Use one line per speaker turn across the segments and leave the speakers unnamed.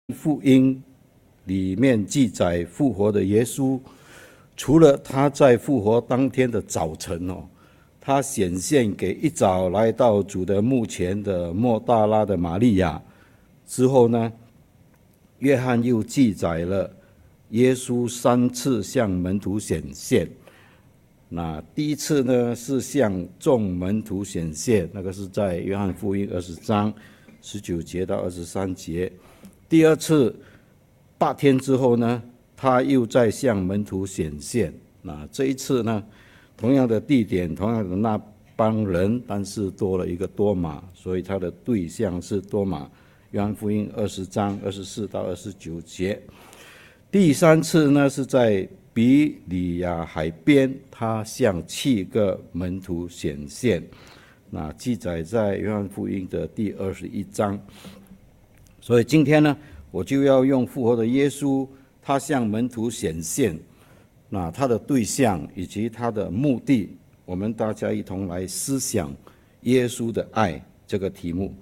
福音里面记载复活的耶稣，除了他在复活当天的早晨他显现给一早来到主的墓前的莫大拉的玛利亚之后呢，约翰又记载了耶稣3次向门徒显现。那第一次呢是向众门徒显现，那个是在约翰福音20章19节到23节。第二次8天之后呢，他又再向门徒显现。那这一次呢，同样的地点，同样的那帮人，但是多了一个多马，所以他的对象是多马。约翰福音20章24到29节。第3次呢是在比里亚海边，他向7个门徒显现，那记载在约翰福音的第21章。所以今天呢，我就要用复活的耶稣，他向门徒显现，那他的对象以及他的目的，我们大家一同来思想耶稣的爱这个题目。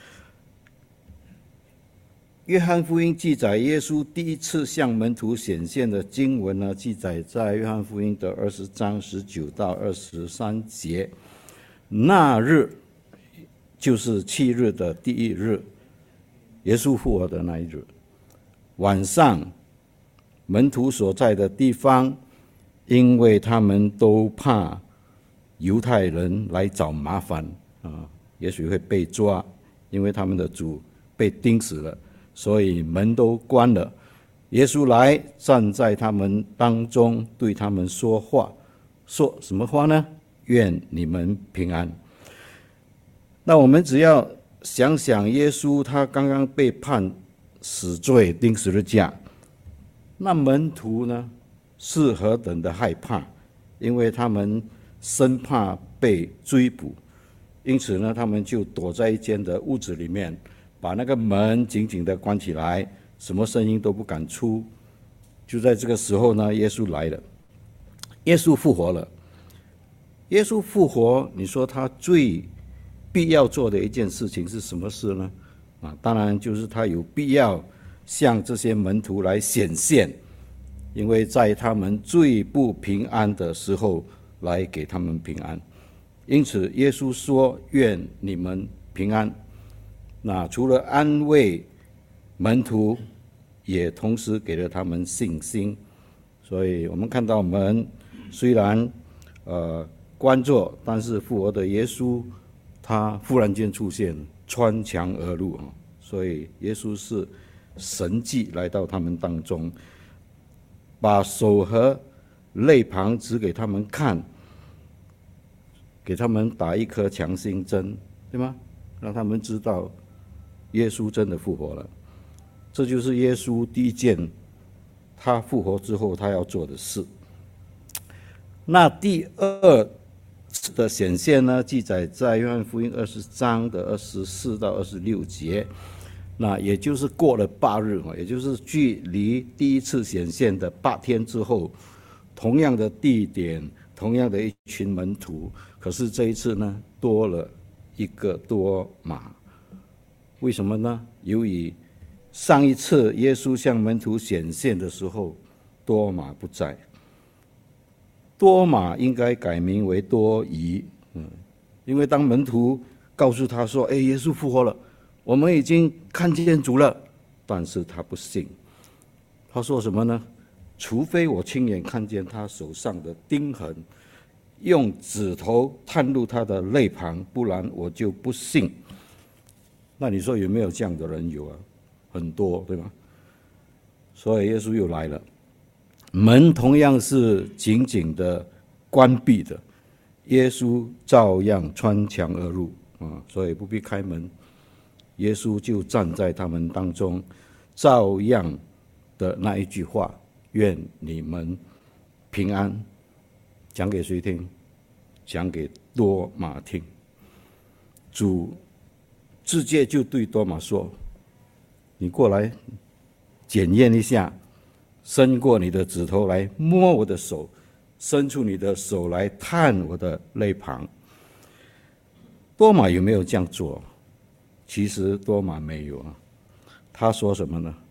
约翰福音记载耶稣第一次向门徒显现的经文呢，记载在约翰福音的20章19到23节。那日就是7日的第1日，耶稣复活的那一日晚上，门徒所在的地方，因为他们都怕犹太人来找麻烦也许会被抓，因为他们的主被钉死了，所以门都关了。耶稣来站在他们当中，对他们说话，说什么话呢？愿你们平安。那我们只要想想耶稣他刚刚被判死罪，钉十字架，那门徒呢是何等的害怕，因为他们生怕被追捕，因此呢他们就躲在一间的屋子里面，把那个门紧紧的关起来，什么声音都不敢出。就在这个时候呢，耶稣来了，耶稣复活了。耶稣复活，你说他最必要做的一件事情是什么事呢？当然就是他有必要向这些门徒来显现，因为在他们最不平安的时候来给他们平安。因此耶稣说愿你们平安。那除了安慰门徒，也同时给了他们信心。所以我们看到门虽然关着，但是复活的耶稣他忽然间出现，穿墙而入，所以耶稣是神迹来到他们当中，把手和肋旁指给他们看，给他们打一颗强心针，对吗？让他们知道耶稣真的复活了。这就是耶稣第一件他复活之后他要做的事。那第2次的显现呢，记载在约翰福音20章的24到26节。那也就是过了8日，也就是距离第一次显现的8天之后，同样的地点，同样的一群门徒，可是这一次呢多了一个多马。为什么呢？由于上一次耶稣向门徒显现的时候，多马不在，多马应该改名为多疑，因为当门徒告诉他说耶稣复活了，我们已经看见主了，但是他不信。他说什么呢？除非我亲眼看见他手上的钉痕，用指头探入他的肋旁，不然我就不信。那你说有没有这样的人？有啊，很多，对吗？所以耶稣又来了，门同样是紧紧的关闭的，耶稣照样穿墙而入所以不必开门，耶稣就站在他们当中，照样的那一句话，愿你们平安，讲给谁听？讲给多马听。主直接就对多马说，你过来检验一下，伸过你的指头来摸我的手，伸出你的手来探我的肋旁。多马有没有这样做？其实多马没有他说什么呢？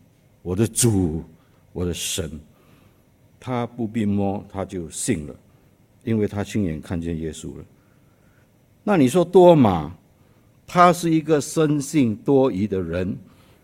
我的主，我的神。他不必摸，他就信了，因为他亲眼看见耶稣了。那你说多马，他是一个生性多疑的人，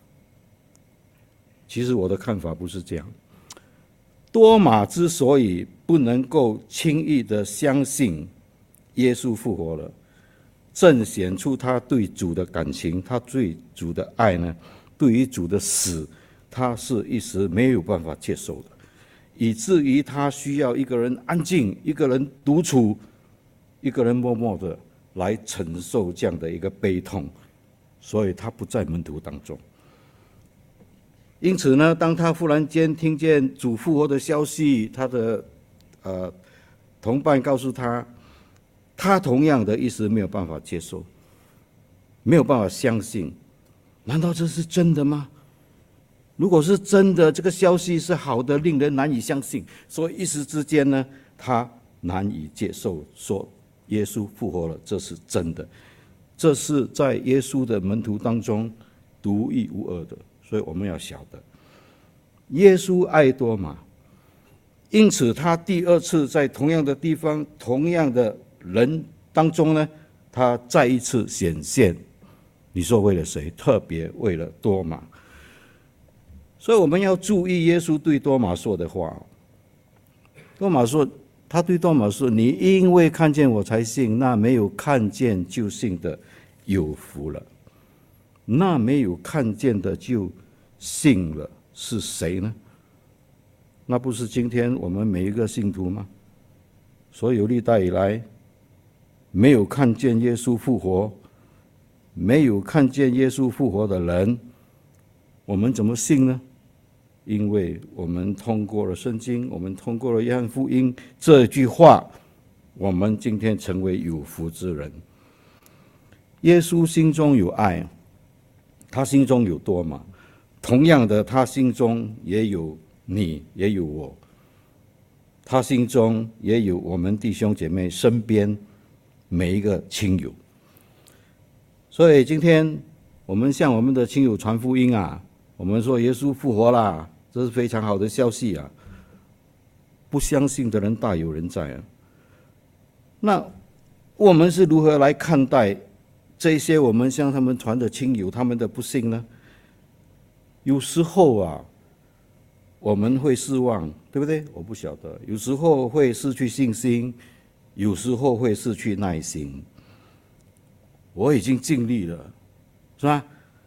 其实我的看法不是这样。多马之所以不能够轻易的相信耶稣复活了，正显出他对主的感情，他对主的爱呢，对于主的死，他是一时没有办法接受的，以至于他需要一个人安静，一个人独处，一个人默默的来承受这样的一个悲痛，所以他不在门徒当中。因此呢，当他忽然间听见主复活的消息，他的同伴告诉他，他同样的一时没有办法接受，没有办法相信。难道这是真的吗？如果是真的，这个消息是好的，令人难以相信，所以一时之间呢，他难以接受，说耶稣复活了，这是真的，这是在耶稣的门徒当中独一无二的。所以我们要晓得，耶稣爱多马，因此他第二次在同样的地方、同样的人当中呢，他再一次显现。你说为了谁？特别为了多马。所以我们要注意耶稣对多马说的话。多马说，他对多马说：“你因为看见我才信，那没有看见就信的有福了。”那没有看见的就信了，是谁呢？那不是今天我们每一个信徒吗？所有历代以来没有看见耶稣复活，没有看见耶稣复活的人，我们怎么信呢？因为我们通过了圣经，我们通过了约翰福音这句话，我们今天成为有福之人。耶稣心中有爱，他心中有多马，同样的，他心中也有你，也有我，他心中也有我们弟兄姐妹身边每一个亲友。所以今天我们向我们的亲友传福音啊，我们说耶稣复活啦，这是非常好的消息啊。不相信的人大有人在啊。那我们是如何来看待这些我们向他们传的亲友他们的不幸呢？有时候啊，我们会失望，对不对？我不晓得，有时候会失去信心，有时候会失去耐心。我已经尽力了，是吧？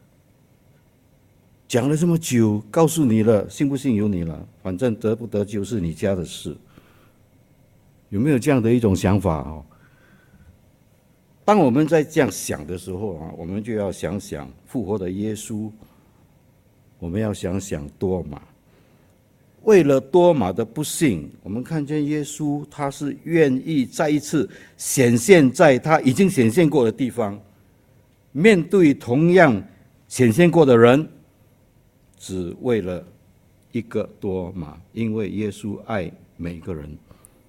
讲了这么久，告诉你了，信不信由你了，反正得不得救是你家的事。有没有这样的一种想法哦？当我们在这样想的时候啊，我们就要想想复活的耶稣，我们要想想多马。为了多马的不幸，我们看见耶稣他是愿意再一次显现在他已经显现过的地方，面对同样显现过的人，只为了一个多马，因为耶稣爱每个人，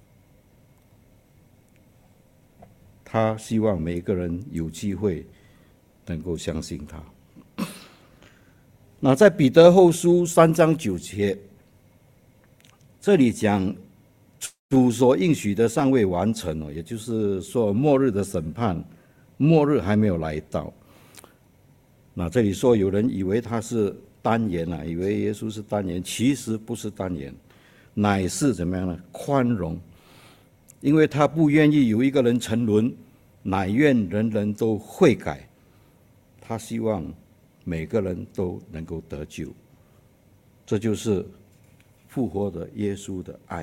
他希望每个人有机会能够相信他。那在彼得后书3章9节，这里讲主所应许的尚未完成，也就是说末日的审判，末日还没有来到。那这里说有人以为他是单言以为耶稣是单言，其实不是单言，乃是怎么样呢？宽容，因为他不愿意有一个人沉沦，乃愿人人都悔改。他希望每个人都能够得救，这就是复活的耶稣的爱。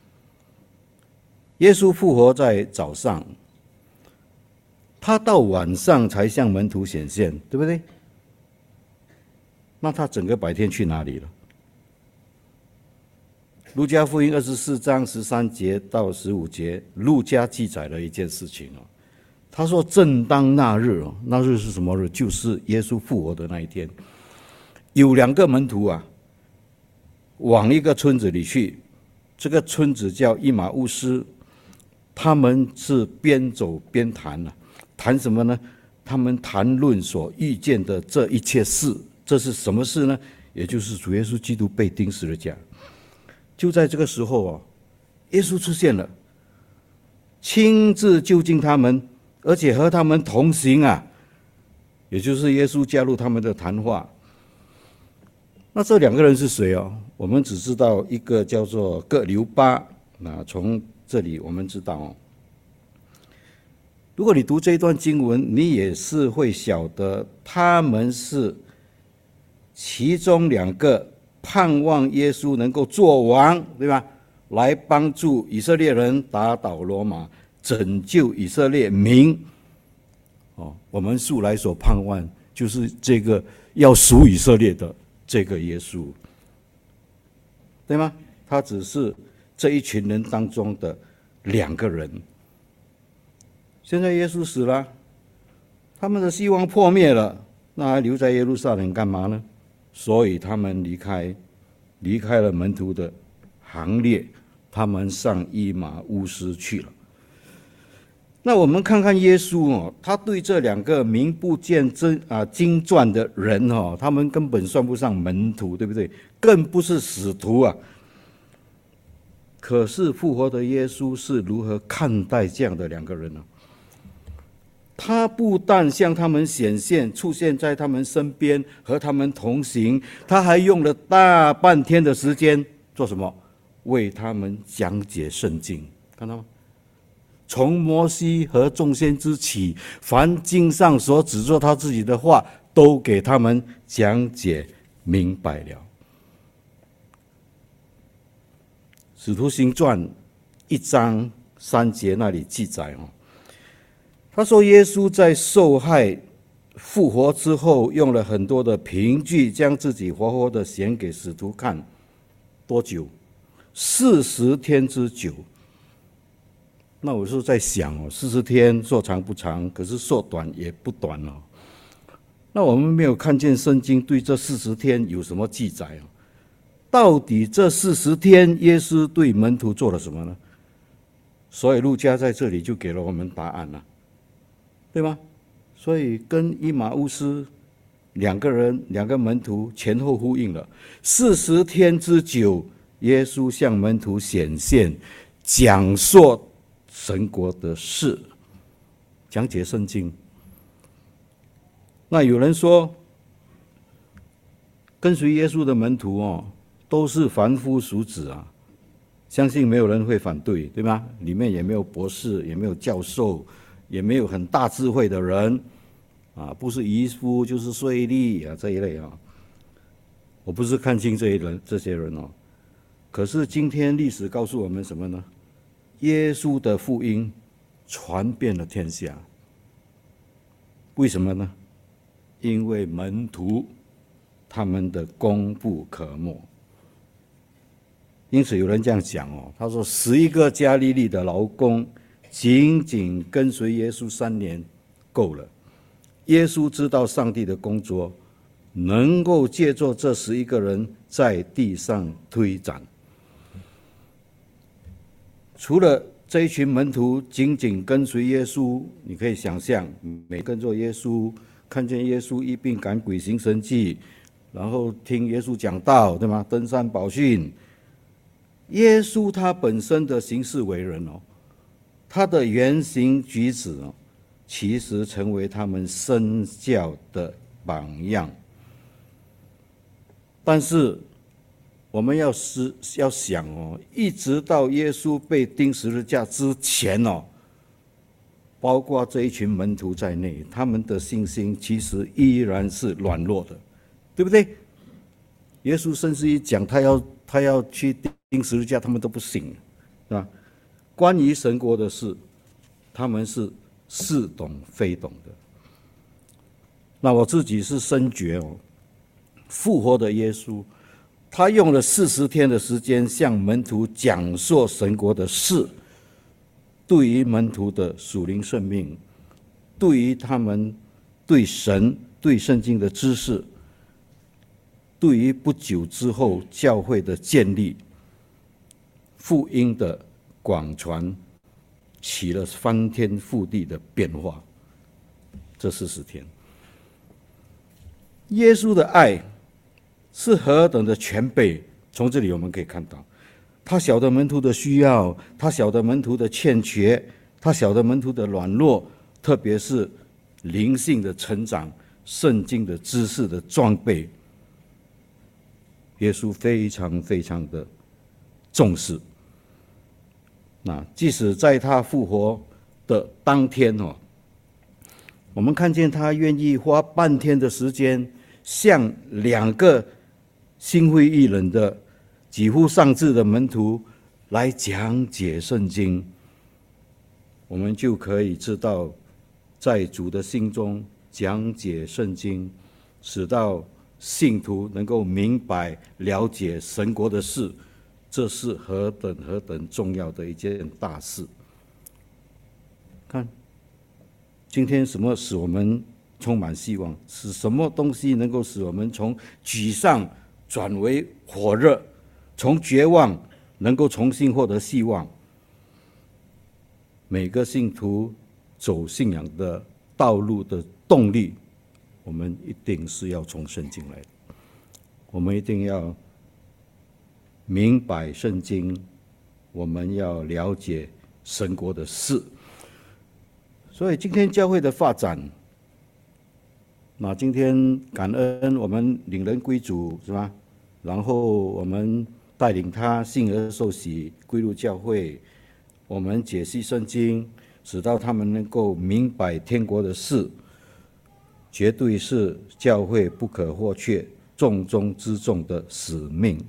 耶稣复活在早上，他到晚上才向门徒显现，对不对？那他整个白天去哪里了？路加福音24章13节到15节，路加记载了一件事情。他说正当那日，那日是什么日？就是耶稣复活的那一天，有2个门徒往一个村子里去，这个村子叫伊马乌斯，他们是边走边谈谈什么呢？他们谈论所遇见的这一切事。这是什么事呢？ 也就是主耶稣基督被钉十字架。就在这个时候耶稣出现了，亲自就近他们，而且和他们同行也就是耶稣加入他们的谈话。那这两个人是谁我们只知道一个叫做各流巴。那从这里我们知道如果你读这一段经文，你也是会晓得他们是其中两个盼望耶稣能够做王，对吧？来帮助以色列人打倒罗马，拯救以色列民。我们素来所盼望就是这个要属以色列的这个耶稣，对吗？他只是这一群人当中的两个人。现在耶稣死了，他们的希望破灭了，那还留在耶路撒冷干嘛呢？所以他们离开了门徒的行列，他们上以马乌斯去了。那我们看看耶稣他对这两个名不见经传的人他们根本算不上门徒，对不对？更不是使徒可是复活的耶稣是如何看待这样的两个人呢？他不但向他们显现，出现在他们身边，和他们同行，他还用了大半天的时间做什么？为他们讲解圣经，看到吗？从摩西和众先知起，凡经上所指着他自己的话，都给他们讲解明白了。使徒行传1章3节那里记载他说耶稣在受害复活之后，用了很多的凭据，将自己活活的显给使徒看。多久？40天之久。那我是在想40天说长不长，可是说短也不短那我们没有看见圣经对这40天有什么记载到底这40天耶稣对门徒做了什么呢？所以路加在这里就给了我们答案了，对吗？所以跟以马乌斯两个门徒前后呼应了。40天之久，耶稣向门徒显现，讲说神国的事，讲解圣经。那有人说，跟随耶稣的门徒都是凡夫俗子相信没有人会反对，对吗？里面也没有博士，也没有教授，也没有很大智慧的人不是渔夫就是税吏这一类我不是看清这些人可是今天历史告诉我们什么呢？耶稣的福音传遍了天下。为什么呢？因为门徒他们的功不可没。因此有人这样讲他说11个加利利的劳工仅仅跟随耶稣3年够了。耶稣知道上帝的工作能够借助这11个人在地上推展。除了这一群门徒紧紧跟随耶稣，你可以想象，每跟着耶稣，看见耶稣医病赶鬼行神迹，然后听耶稣讲道，对吗？登山宝训。耶稣他本身的行事为人他的言行举止其实成为他们身教的榜样。但是我们要想一直到耶稣被钉十字架之前包括这一群门徒在内，他们的信心其实依然是软弱的，对不对？耶稣甚至于讲他要去钉十字架，他们都不信，是吧？关于神国的事，他们是似懂非懂的。那我自己是深觉复活的耶稣，他用了40天的时间向门徒讲述神国的事，对于门徒的属灵生命，对于他们对神对圣经的知识，对于不久之后教会的建立，福音的广传，起了翻天覆地的变化。这40天，耶稣的爱是何等的全备。从这里我们可以看到，他晓得门徒的需要，他晓得门徒的欠缺，他晓得门徒的软弱，特别是灵性的成长、圣经的知识的装备，耶稣非常非常的重视。那即使在他复活的当天我们看见他愿意花半天的时间，向2个心灰意冷的几乎丧志的门徒来讲解圣经，我们就可以知道，在主的心中讲解圣经，使到信徒能够明白了解神国的事，这是何等重要的一件大事。看今天什么使我们充满希望，是什么东西能够使我们从沮丧转为火热，从绝望能够重新获得希望。每个信徒走信仰的道路的动力，我们一定是要从圣经来的，我们一定要明白圣经，我们要了解神国的事。所以今天教会的发展，那今天感恩我们领人归主，是吧？然后我们带领他信而受洗归入教会，我们解析圣经，使到他们能够明白天国的事，绝对是教会不可或缺、重中之重的使命。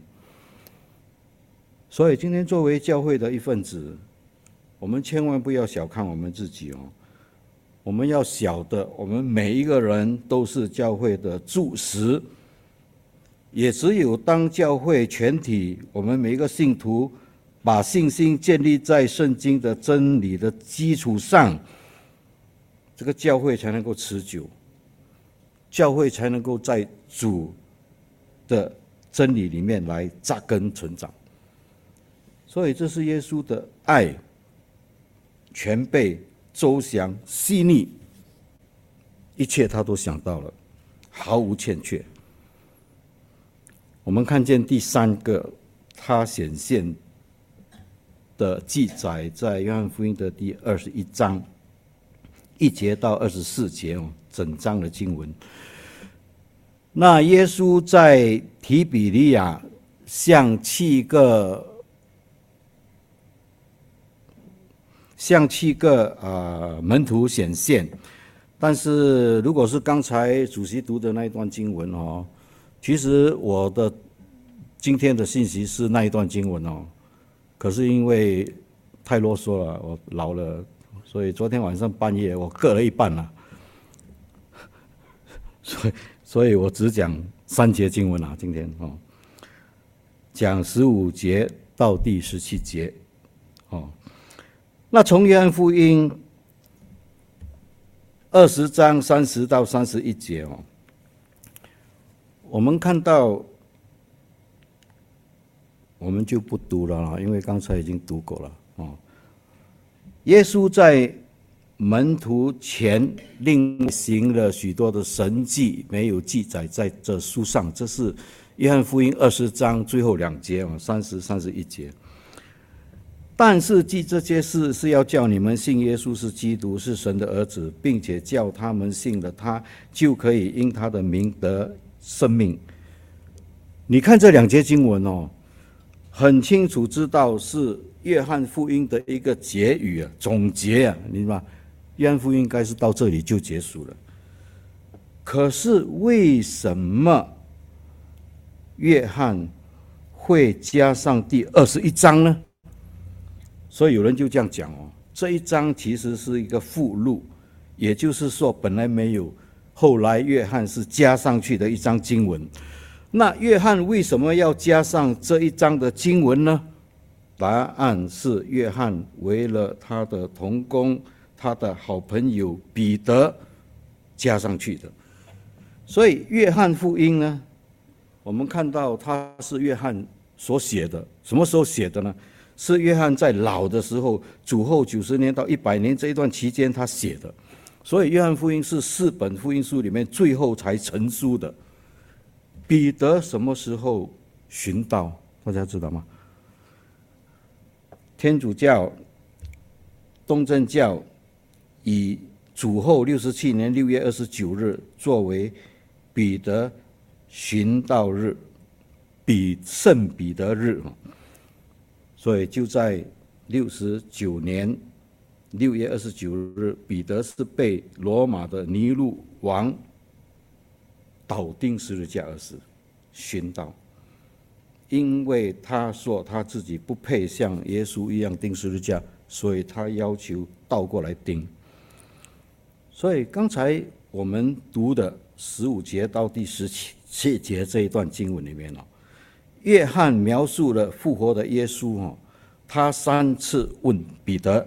所以今天作为教会的一份子，我们千万不要小看我们自己我们要晓得，我们每一个人都是教会的柱石，也只有当教会全体，我们每一个信徒把信心建立在圣经的真理的基础上，这个教会才能够持久，教会才能够在主的真理里面来扎根成长。所以这是耶稣的爱，全备、周详、细腻，一切他都想到了，毫无欠缺。我们看见第3个他显现的记载，在约翰福音的第21章1节到24节整章的经文。那耶稣在提比利亚向7个门徒显现，但是如果是刚才主席读的那一段经文其实我的今天的信息是那一段经文可是因为太啰嗦了，我老了，所以昨天晚上半夜我各了一半了，所以我只讲3节经文今天讲15节到第17节那从约翰福音20章30到31节我们看到，我们就不读了因为刚才已经读过了耶稣在门徒前另行了许多的神迹，没有记载在这书上。这是约翰福音20章最后2节30、31节。但是记这些事，是要叫你们信耶稣是基督，是神的儿子，并且叫他们信了他，就可以因他的名得生命。你看这2节经文很清楚知道是约翰福音的一个结语总结你知道吗？约翰福音应该是到这里就结束了。可是为什么约翰会加上第21章呢？所以有人就这样讲这一章其实是一个附录，也就是说本来没有，后来约翰是加上去的一章经文。那约翰为什么要加上这一章的经文呢？答案是约翰为了他的同工，他的好朋友彼得加上去的。所以约翰福音呢，我们看到他是约翰所写的，什么时候写的呢？是约翰在老的时候，主后90年到100年这一段期间他写的。所以约翰福音是4本福音书里面最后才成书的。 彼得什么时候寻道？大家知道吗？天主教、东正教以主后67年6月29日作为彼得寻道日，圣彼得日，所以就在69年6月29日，彼得是被罗马的尼禄王倒钉十字架而死，寻道。因为他说他自己不配像耶稣一样钉十字架，所以他要求倒过来钉。所以刚才我们读的15节到第17节这一段经文里面，约翰描述了复活的耶稣，他3次问彼得，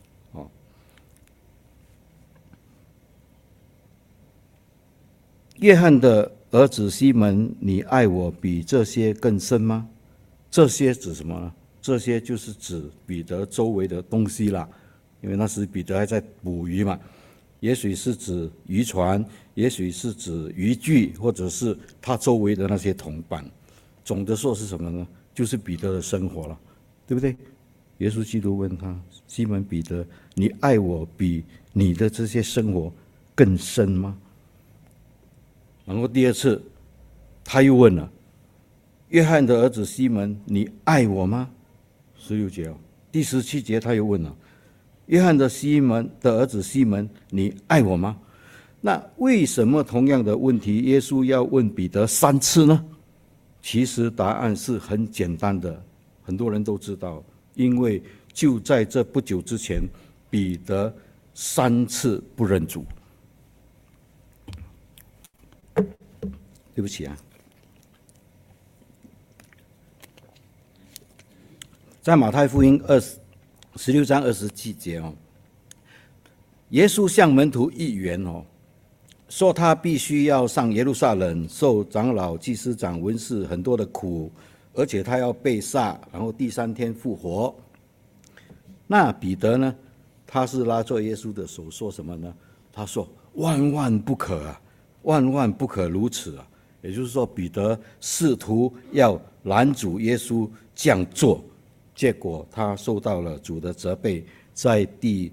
约翰的儿子西门，你爱我比这些更深吗？这些指什么呢？这些就是指彼得周围的东西啦，因为那时彼得还在捕鱼嘛，也许是指渔船，也许是指渔具，或者是他周围的那些同伴。总的说是什么呢？就是彼得的生活了，对不对？耶稣基督问他，西门彼得，你爱我比你的这些生活更深吗？然后第二次他又问了，约翰的儿子西门，你爱我吗？16节，第17节他又问了，约翰的儿子西门，你爱我吗？那为什么同样的问题耶稣要问彼得3次呢？其实答案是很简单的，很多人都知道，因为就在这不久之前，彼得3次不认主。对不起啊，在马太福音16章27节，耶稣向门徒预言，说他必须要上耶路撒冷，受长老、祭司长、文士很多的苦，而且他要被杀，然后第3天复活。那彼得呢，他是拉着耶稣的手说什么呢？他说万万不可啊，万万不可如此啊。也就是说，彼得试图要拦阻耶稣这样做，结果他受到了主的责备。在第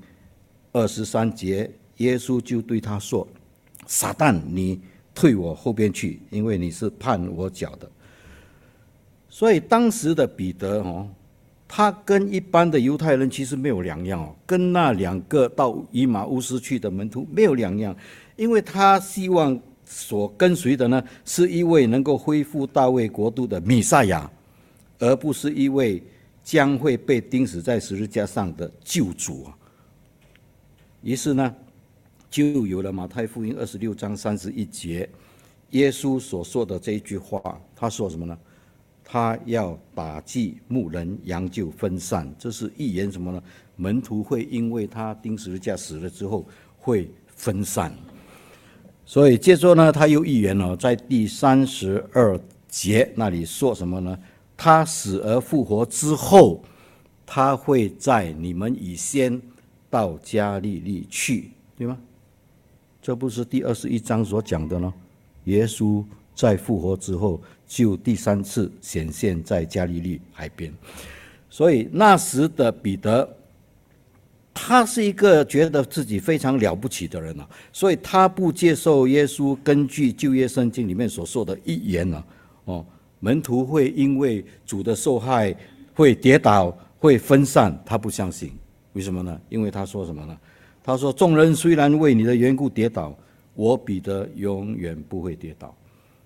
23节，耶稣就对他说，撒旦，你退我后边去，因为你是绊我脚的。所以当时的彼得，他跟一般的犹太人其实没有两样，跟那2个到以马乌斯去的门徒没有两样，因为他希望所跟随的呢，是一位能够恢复大卫国度的弥赛亚，而不是一位将会被钉死在十字架上的救主。于是呢，就有了马太福音26章31节，耶稣所说的这一句话。他说什么呢？他要打击牧人，羊就分散。这是预言什么呢？门徒会因为他钉十字架死了之后会分散。所以接着呢，他又预言了，在第32节那里说什么呢？他死而复活之后，他会在你们以先到加利利去，对吗？这不是第21章所讲的呢？耶稣在复活之后，就第3次显现在加利利海边。所以那时的彼得，他是一个觉得自己非常了不起的人，所以他不接受耶稣根据旧约圣经里面所说的预言，门徒会因为主的受害会跌倒会分散，他不相信。为什么呢？因为他说什么呢？他说，众人虽然为你的缘故跌倒，我彼得永远不会跌倒。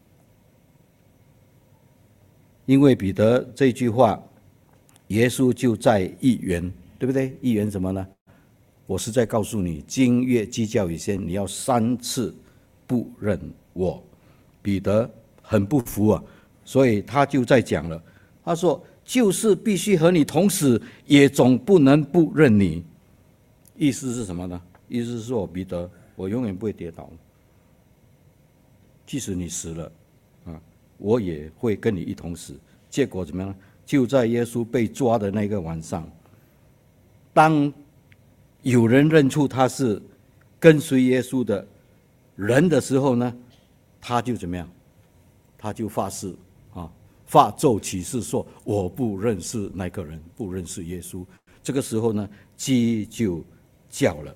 因为彼得这句话，耶稣就在预言，对不对？预言什么呢？我是在告诉你，今夜鸡叫以前，你要3次不认我。彼得很不服啊，所以他就在讲了。他说，就是必须和你同死，也总不能不认你。意思是什么呢？意思是说，彼得，我永远不会跌倒，即使你死了，我也会跟你一同死。结果怎么样？就在耶稣被抓的那个晚上，当有人认出他是跟随耶稣的人的时候呢，他就怎么样？ 他就发誓发咒起誓说：“我不认识那个人，不认识耶稣。”这个时候呢，鸡就叫了。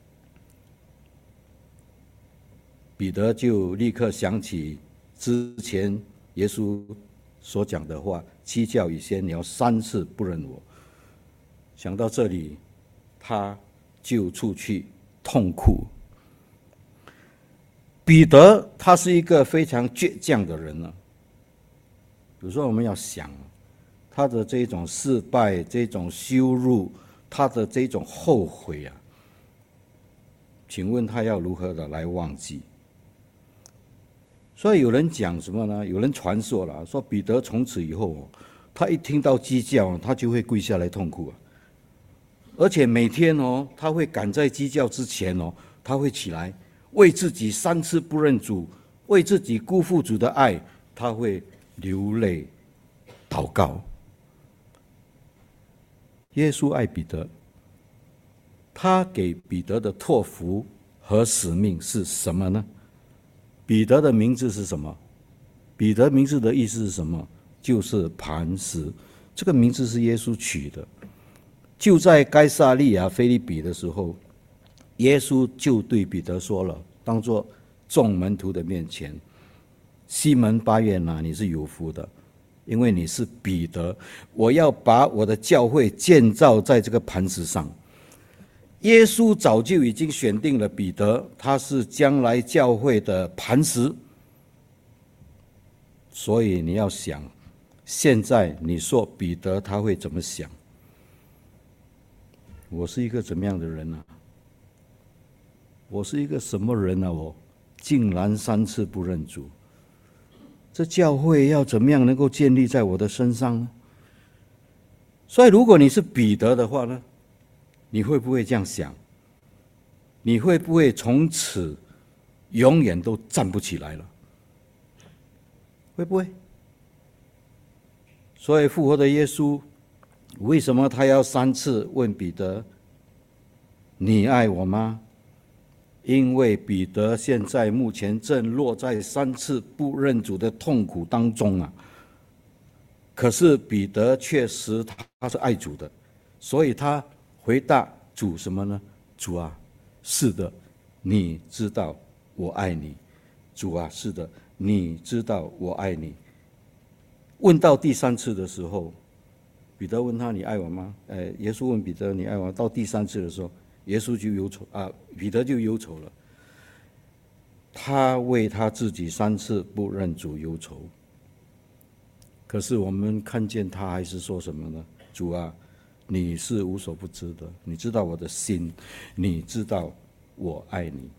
彼得就立刻想起之前耶稣所讲的话：“鸡叫以先，你要3次不认我。”想到这里，他就出去痛哭。彼得他是一个非常倔强的人呢。有时候我们要想，他的这种失败、这种羞辱、他的这种后悔啊，请问他要如何的来忘记？所以有人讲什么呢？有人传说了，说彼得从此以后，他一听到鸡叫，他就会跪下来痛哭啊。而且每天他会赶在鸡叫之前他会起来为自己3次不认主，为自己辜负主的爱，他会流泪祷告。耶稣爱彼得，他给彼得的托付和使命是什么呢？彼得的名字是什么？彼得名字的意思是什么？就是磐石。这个名字是耶稣取的。就在该撒利亚腓立比的时候，耶稣就对彼得说了，当作众门徒的面前：“西门巴约拿，你是有福的，因为你是彼得，我要把我的教会建造在这个磐石上。”耶稣早就已经选定了彼得，他是将来教会的磐石。所以你要想，现在你说彼得他会怎么想？我是一个怎么样的人呢？我是一个什么人呢？我竟然3次不认主，这教会要怎么样能够建立在我的身上呢？所以如果你是彼得的话呢，你会不会这样想？你会不会从此永远都站不起来了？会不会？所以复活的耶稣为什么他要3次问彼得：“你爱我吗？”因为彼得现在目前正落在3次不认主的痛苦当中啊。可是彼得确实他是爱主的，所以他回答主什么呢？主啊，是的，你知道我爱你。主啊，是的，你知道我爱你。问到第3次的时候，彼得问他：“你爱我吗？”耶稣问彼得：“你爱我吗？”到第3次的时候，耶稣就忧愁彼得就忧愁了。他为他自己3次不认主忧愁。可是我们看见他还是说什么呢？主啊，你是无所不知的，你知道我的心，你知道我爱你。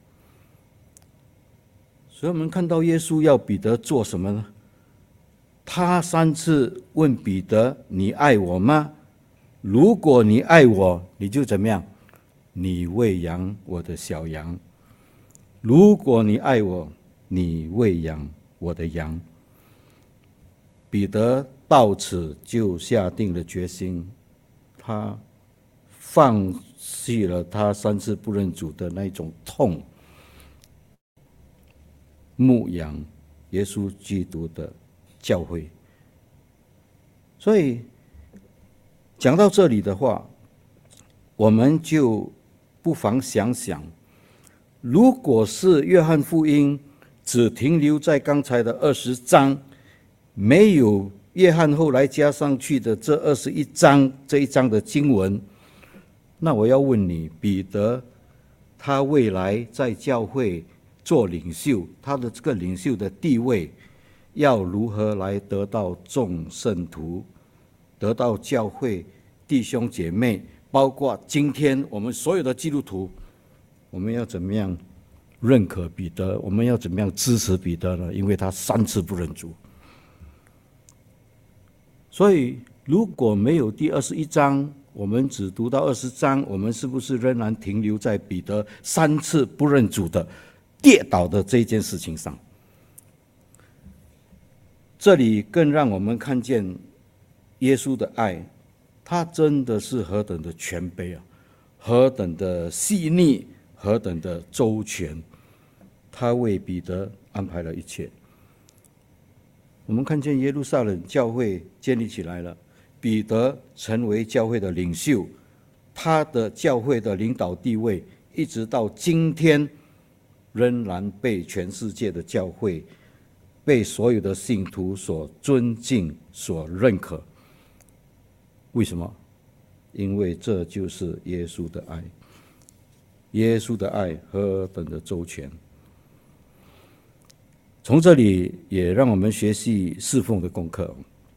所以我们看到耶稣要彼得做什么呢？他3次问彼得：“你爱我吗？如果你爱我，你就怎么样？你喂养我的小羊。如果你爱我，你喂养我的羊。”彼得到此就下定了决心，他放弃了他3次不认主的那种痛，牧养耶稣基督的教会。所以讲到这里的话，我们就不妨想想，如果是约翰福音只停留在刚才的20章，没有约翰后来加上去的这21章这一章的经文，那我要问你，彼得他未来在教会做领袖，他的这个领袖的地位要如何来得到众圣徒，得到教会弟兄姐妹，包括今天我们所有的基督徒，我们要怎么样认可彼得？我们要怎么样支持彼得呢？因为他3次不认主。所以如果没有第21章，我们只读到20章，我们是不是仍然停留在彼得3次不认主的跌倒的这件事情上？这里更让我们看见耶稣的爱，他真的是何等的全备啊，何等的细腻，何等的周全，他为彼得安排了一切。 我们看见耶路撒冷教会建立起来了，彼得成为教会的领袖，他的教会的领导地位一直到今天仍然被全世界的教会、被所有的信徒所尊敬、所认可。为什么？因为这就是耶稣的爱。耶稣的爱何等的周全。从这里也让我们学习侍奉的功课。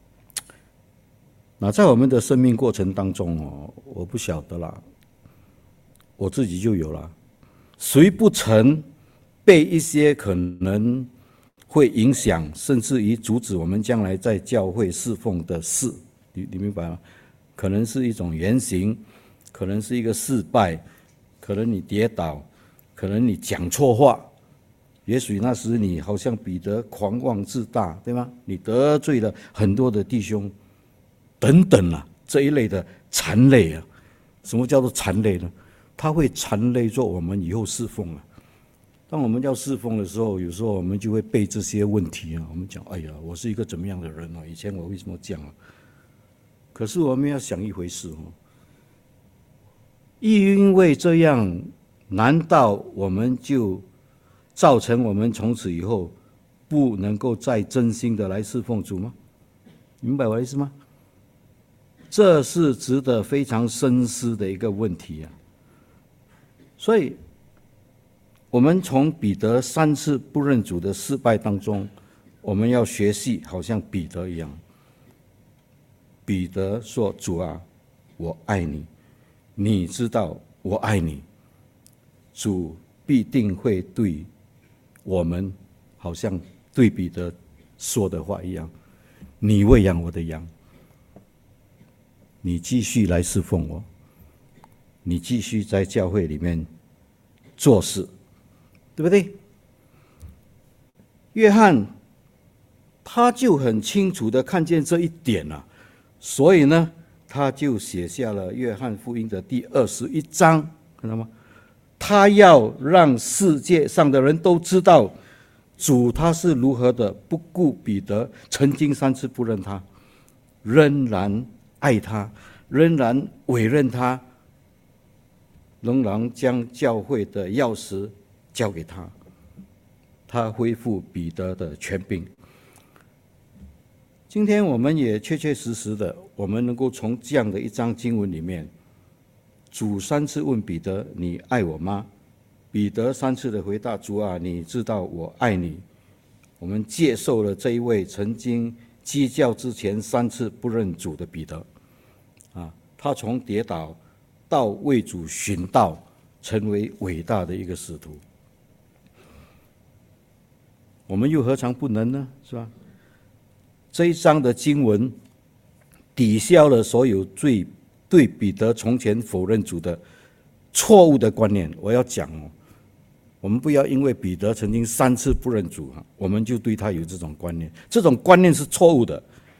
那在我们的生命过程当中我不晓得啦，我自己就有了，谁不曾被一些可能会影响甚至于阻止我们将来在教会侍奉的事，你明白吗？可能是一种言行，可能是一个失败，可能你跌倒，可能你讲错话，也许那时你好像彼得狂妄自大，对吗？你得罪了很多的弟兄等等啊，这一类的缠累啊。什么叫做缠累呢？它会缠累做我们以后侍奉啊。当我们要侍奉的时候，有时候我们就会背这些问题啊。我们讲，哎呀，我是一个怎么样的人啊？以前我为什么这样啊？可是我们要想一回事因为这样，难道我们就造成我们从此以后不能够再真心的来侍奉主吗？明白我的意思吗？这是值得非常深思的一个问题啊。所以我们从彼得3次不认主的失败当中，我们要学习好像彼得一样。彼得说，主啊，我爱你，你知道我爱你。主必定会对我们好像对彼得说的话一样，你喂养我的羊，你继续来侍奉我，你继续在教会里面做事，对不对？约翰他就很清楚的看见这一点啊，所以呢，他就写下了约翰福音的第21章，看到吗？他要让世界上的人都知道主他是如何的不顾彼得曾经3次不认他，仍然爱他，仍然委任他，仍然将教会的钥匙交给他，他恢复彼得的权柄。今天我们也确确实实的，我们能够从这样的一章经文里面，主3次问彼得，你爱我吗？彼得3次的回答，主啊，你知道我爱你。我们接受了这一位曾经基教之前3次不认主的彼得他从跌倒到为主寻道，成为伟大的一个使徒。我们又何尝不能呢？是吧？这一章的经文抵消了所有对彼得从前否认主的错误的观念。我要讲我们不要因为彼得曾经3次不认主我们就对他有这种观念，这种观念是错误的。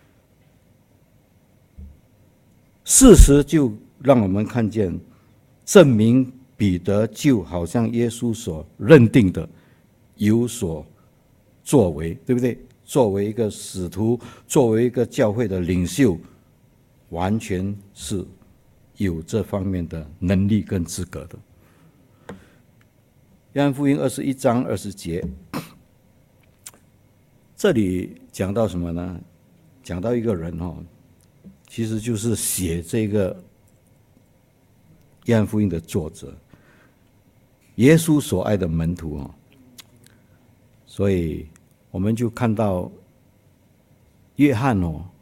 事实就让我们看见，证明彼得就好像耶稣所认定的有所作为，对不对？作为一个使徒，作为一个教会的领袖，完全是有这方面的能力跟资格的。约翰福音21章20节，这里讲到什么呢？讲到一个人其实就是写这个约翰福音的作者，耶稣所爱的门徒所以我们就看到约翰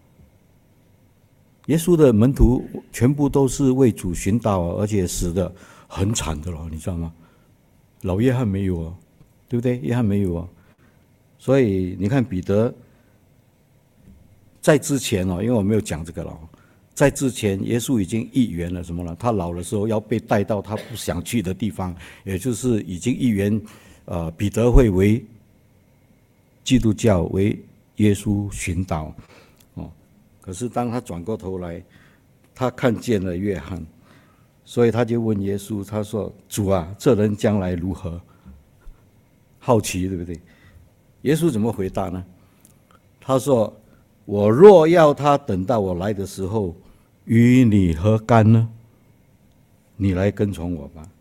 耶稣的门徒全部都是为主寻道而且死得很惨的你知道吗？老约翰没有对不对？约翰没有所以你看彼得在之前因为我没有讲这个了，在之前耶稣已经预言了什么了？他老的时候要被带到他不想去的地方，也就是已经预言彼得会为基督教为耶稣寻道可是当他转过头来，他看见了约翰，所以他就问耶稣，他说，主啊，这人将来如何？好奇对不对？耶稣怎么回答呢？ 他说：“我若要他等到我来的时候，与你何干呢？你来跟从我吧。”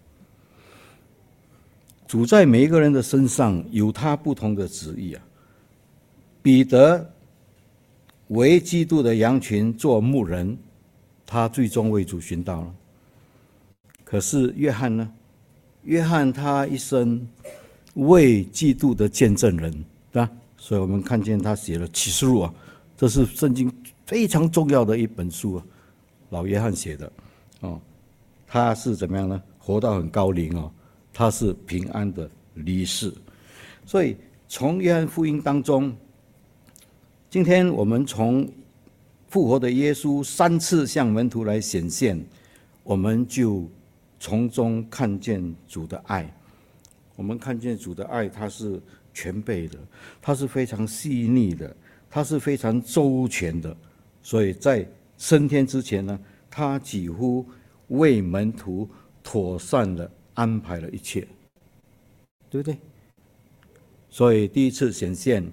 主在每一个人的身上有他不同的旨意啊。彼得为基督的羊群做牧人，他最终为主寻道了。可是约翰呢？约翰他一生为基督的见证人，对吧？所以我们看见他写了启示录啊，这是圣经非常重要的一本书啊，老约翰写的哦。他是怎么样呢？活到很高龄哦，他是平安的离世。所以从约翰福音当中，今天我们从复活的耶稣3次向门徒来显现，我们就从中看见主的爱。我们看见主的爱，它是全备的，它是非常细腻的，它是非常周全的。所以在升天之前呢，他几乎为门徒妥善的安排了一切，对不对？所以第一次显现，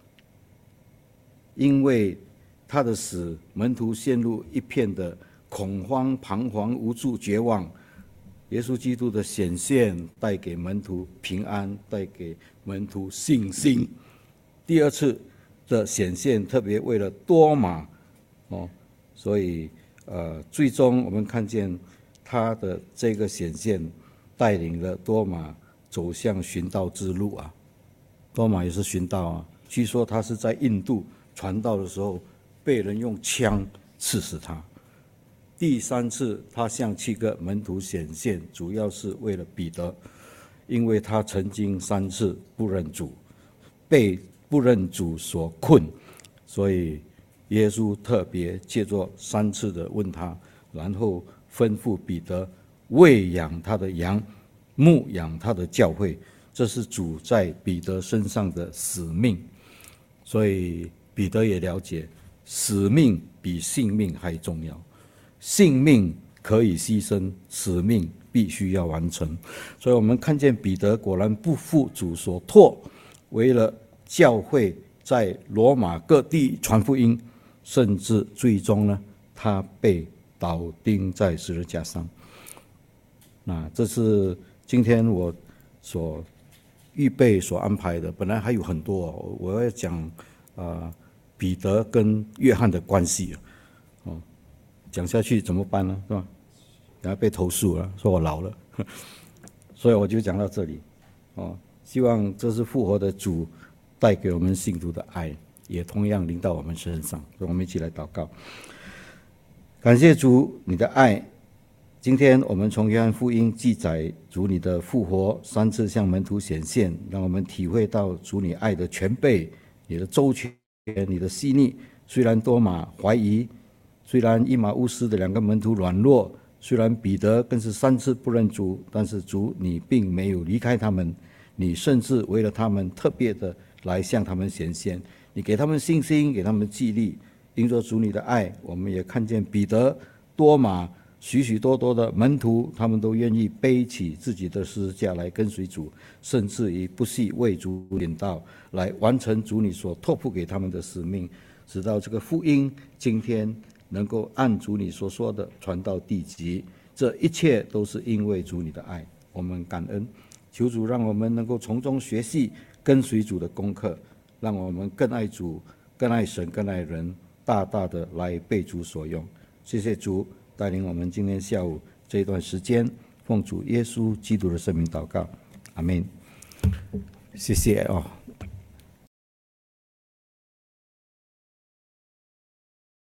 因为他的死，门徒陷入一片的恐慌、彷徨、无助、绝望。耶稣基督的显现带给门徒平安，带给门徒信心。第二次的显现特别为了多马所以最终我们看见他的这个显现带领了多马走向寻道之路啊。多马也是寻道啊，据说他是在印度传道的时候被人用枪刺死他。第3次他向7个门徒显现，主要是为了彼得，因为他曾经3次不认主，被不认主所困，所以耶稣特别借着3次的问他，然后吩咐彼得喂养他的羊，牧养他的教会，这是主在彼得身上的使命。所以彼得也了解，使命比性命还重要。性命可以牺牲，使命必须要完成。所以我们看见彼得果然不负主所托，为了教会在罗马各地传福音，甚至最终呢，他被倒钉在十字架上。那这是今天我所预备所安排的，本来还有很多我要讲彼得跟约翰的关系讲下去怎么办呢？是吧？然后被投诉了，说我老了，所以我就讲到这里。希望这是复活的主带给我们信徒的爱，也同样临到我们身上。所以我们一起来祷告，感谢主你的爱。今天我们从约翰福音记载主你的复活3次向门徒显现，让我们体会到主你爱的全备，你的周全，你的细腻。虽然多马怀疑，虽然以马忤斯的2个门徒软弱，虽然彼得更是3次不认主，但是主你并没有离开他们，你甚至为了他们特别的来向他们显现，你给他们信心，给他们激励。因着主你的爱，我们也看见彼得、多马许许多多的门徒，他们都愿意背起自己的十字架来跟随主，甚至于不惜为主领道，来完成主你所托付给他们的使命，直到这个福音今天能够按主你所说的传到地极。这一切都是因为主你的爱，我们感恩。求主让我们能够从中学习跟随主的功课，让我们更爱主，更爱神，更爱人，大大的来被主所用。谢谢主带领我们今天下午这一段时间，奉主耶稣基督的圣名祷告，阿们。谢谢